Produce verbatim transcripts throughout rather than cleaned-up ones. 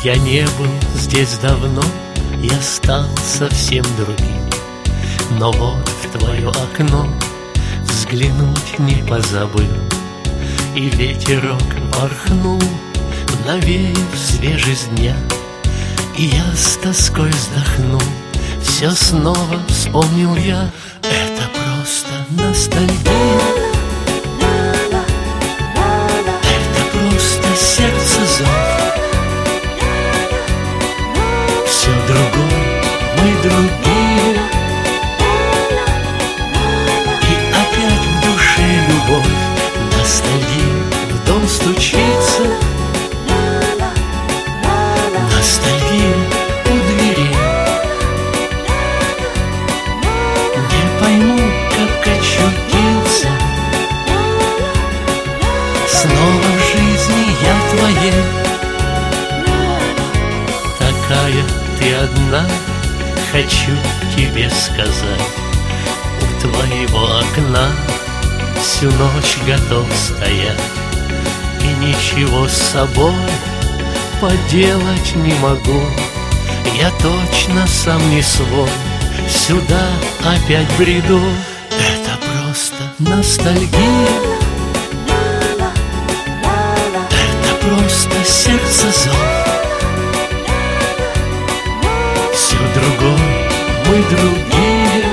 Я не был здесь давно, я стал совсем другим. Но вот в твое окно взглянуть не позабыл. И ветерок порхнул, навеяв свежесть дня. И я с тоской вздохнул, все снова вспомнил я. Это просто ностальгия, это просто сердце зов. Все другое, мы другие, и опять в душе любовь. Ностальгия в дом стучится, ностальгия у двери. Не пойму, как очутился снова в жизни я твоей. Такая ты одна, хочу тебе сказать. У твоего окна всю ночь готов стоять, и ничего с собой поделать не могу. Я точно сам не свой, сюда опять бреду. Это просто ностальгия, это просто сердце зов. Все другое, мы другие,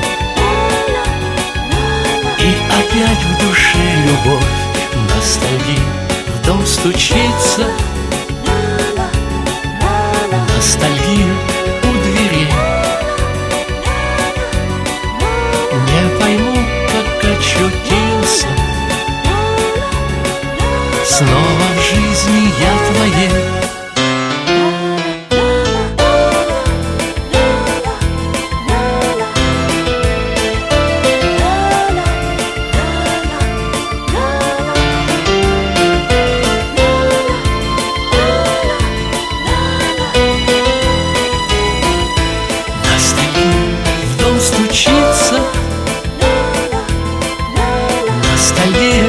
и опять в душе любовь. Ностальгия в дом стучится, ностальгия у двери. Не пойму, как очутился снова в жизни я твоей. Стучится ностальгия